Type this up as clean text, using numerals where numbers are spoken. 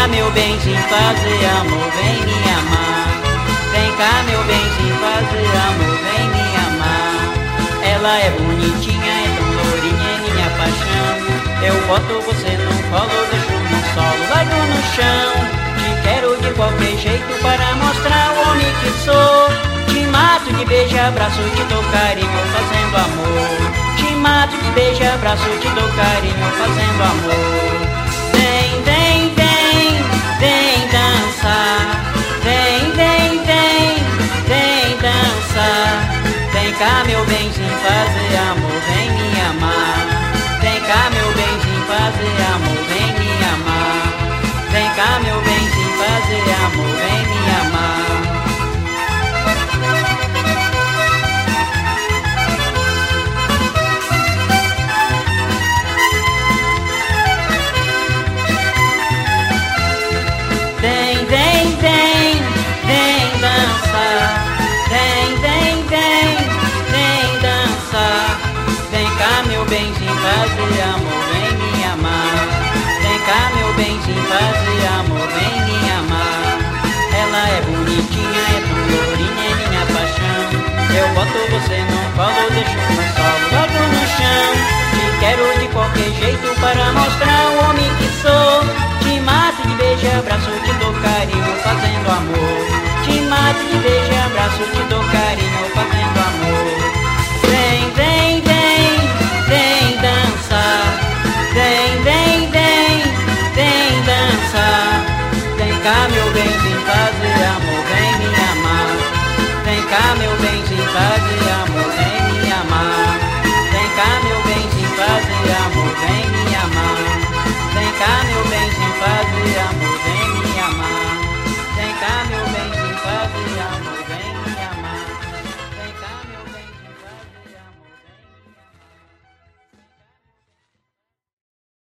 meu benzinho, fazer amor, vem me amar. Vem cá, meu benzinho, fazer amor, vem me amar. Ela é bonitinha, é tão lourinha, é minha paixão. Eu boto você no colo, deixo no solo, largo no chão. Te quero de qualquer jeito para mostrar o homem que sou. Te mato de beijo, abraço, te dou carinho, fazendo amor. Te mato de beijo, abraço, te dou carinho, fazendo amor. Vem, vem, vem, vem dançar. Vem, vem, vem, vem dançar. Vem cá, meu benzinho, fazer amor, vem me amar. Vem cá, meu benzinho, fazer amor, vem me amar. Vem cá, meu benzinho, fazer amor, vem me amar. Vem, vem, vem, vem dançar. Vem, vem, vem, vem dançar. Vem cá, meu benzinho, fazer amor, vem me amar. Vem cá, meu benzinho, fazer amor.